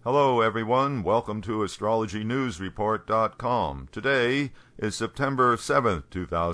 Hello everyone, welcome to astrologynewsreport.com. Today is September 7th,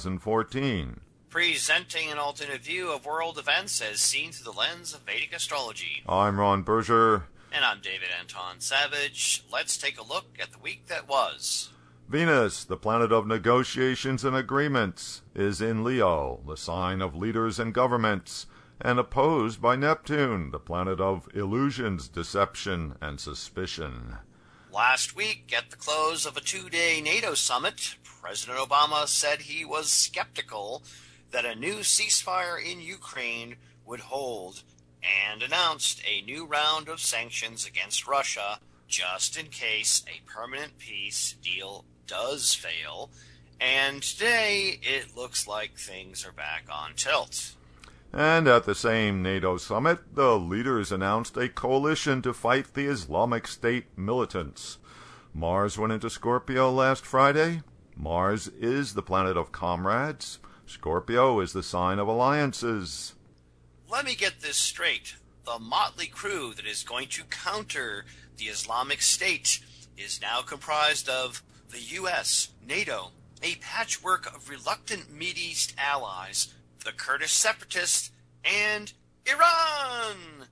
2014. Presenting an alternate view of world events as seen through the lens of Vedic astrology. I'm Ron Berger. And I'm David Anton Savage. Let's take a look at the week that was. Venus, the planet of negotiations and agreements, is in Leo, the sign of leaders and governments, and opposed by Neptune, the planet of illusions, deception, and suspicion. Last week, at the close of a 2-day NATO summit, President Obama said he was skeptical that a new ceasefire in Ukraine would hold, and announced a new round of sanctions against Russia just in case a permanent peace deal does fail. And today, it looks like things are back on tilt. And at the same NATO summit, the leaders announced a coalition to fight the Islamic State militants. Mars went into Scorpio last Friday. Mars is the planet of comrades. Scorpio is the sign of alliances. Let me get this straight. The motley crew that is going to counter the Islamic State is now comprised of the U.S., NATO, a patchwork of reluctant Mideast allies, the Kurdish separatists, and Iran.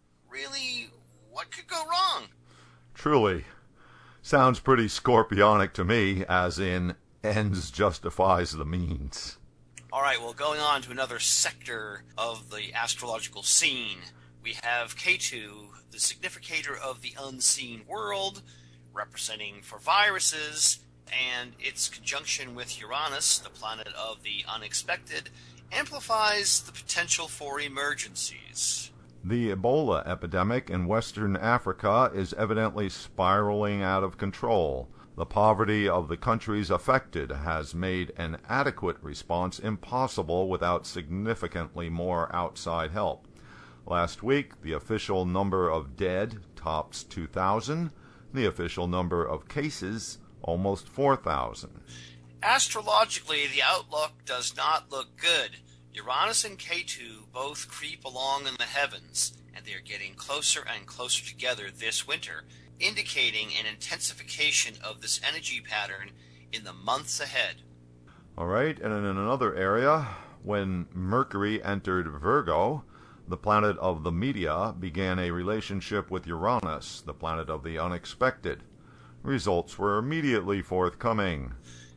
Really, what could go wrong? Truly. Sounds pretty scorpionic to me, as in, ends justifies the means. All right, well, going on to another sector of the astrological scene, we have Ketu, the significator of the unseen world, representing for viruses, and its conjunction with Uranus, the planet of the unexpected, amplifies the potential for emergencies. The Ebola epidemic in Western Africa is evidently spiraling out of control. The poverty of the countries affected has made an adequate response impossible without significantly more outside help. Last week, the official number of dead tops 2,000. The official number of cases, almost 4,000. Astrologically, the outlook does not look good. Uranus and Ketu both creep along in the heavens, and they are getting closer and closer together this winter, indicating an intensification of this energy pattern in the months ahead. All right, and in another area, when Mercury entered Virgo, the planet of the media began a relationship with Uranus, the planet of the unexpected. Results were immediately forthcoming.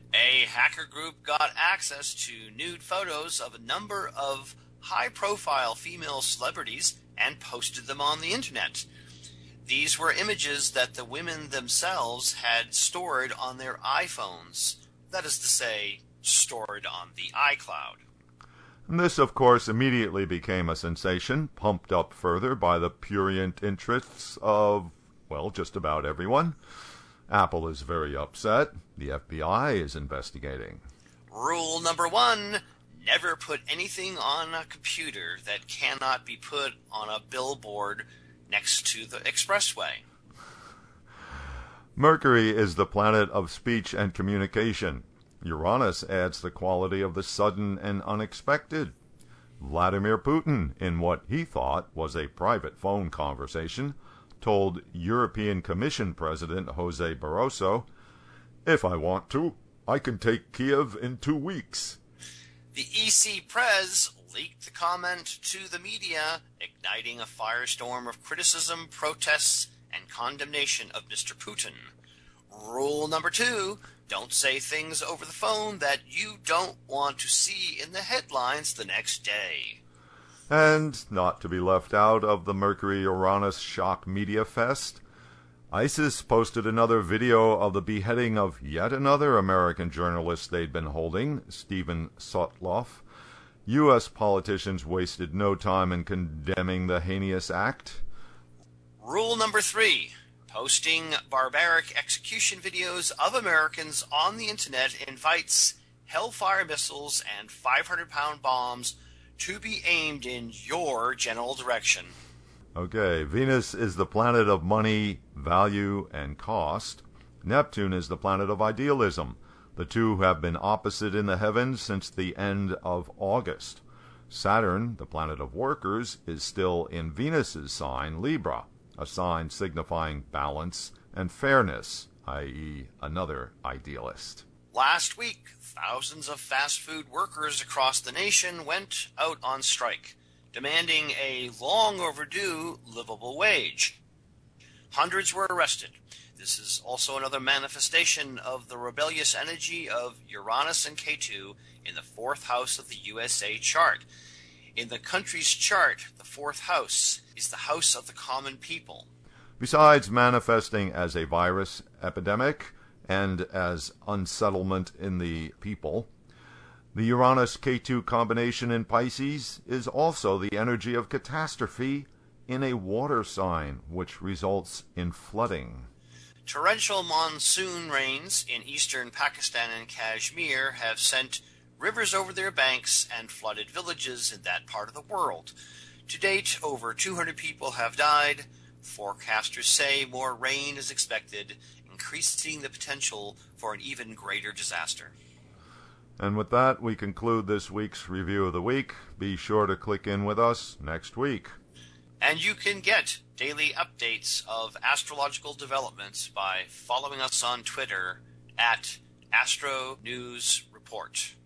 A hacker group got access to nude photos of a number of high-profile female celebrities and posted them on the internet. These were images that the women themselves had stored on their iPhones. That is to say, stored on the iCloud. And this, of course, immediately became a sensation, pumped up further by the prurient interests of, well, just about everyone. Apple is very upset. The FBI is investigating. Rule number 1, never put anything on a computer that cannot be put on a billboard next to the expressway. Mercury is the planet of speech and communication. Uranus adds the quality of the sudden and unexpected. Vladimir Putin, in what he thought was a private phone conversation, told European Commission President Jose Barroso, "If I want to, I can take Kiev in 2 weeks." The EC Prez leaked the comment to the media, igniting a firestorm of criticism, protests, and condemnation of Mr. Putin. Rule number 2, don't say things over the phone that you don't want to see in the headlines the next day. And, not to be left out of the Mercury-Uranus shock media fest, ISIS posted another video of the beheading of yet another American journalist they'd been holding, Steven Sotloff. U.S. politicians wasted no time in condemning the heinous act. Rule number 3, posting barbaric execution videos of Americans on the internet invites Hellfire missiles and 500-pound bombs to be aimed in your general direction. Okay, Venus is the planet of money, value, and cost. Neptune is the planet of idealism. The two have been opposite in the heavens since the end of August. Saturn, the planet of workers, is still in Venus's sign, Libra. a sign signifying balance and fairness, i.e., another idealist. Last week, thousands of fast food workers across the nation went out on strike, demanding a long overdue livable wage. Hundreds were arrested. This is also another manifestation of the rebellious energy of Uranus and Ketu in the fourth house of the USA chart. In the country's chart, the fourth house is the house of the common people. Besides manifesting as a virus epidemic and as unsettlement in the people, the Uranus-Ketu combination in Pisces is also the energy of catastrophe in a water sign, which results in flooding. Torrential monsoon rains in eastern Pakistan and Kashmir have sent rivers over their banks and flooded villages in that part of the world. To date, over 200 people have died. Forecasters say more rain is expected, increasing the potential for an even greater disaster. And with that, we conclude this week's Review of the Week. Be sure to click in with us next week. And you can get daily updates of astrological developments by following us on Twitter at Astro News Report.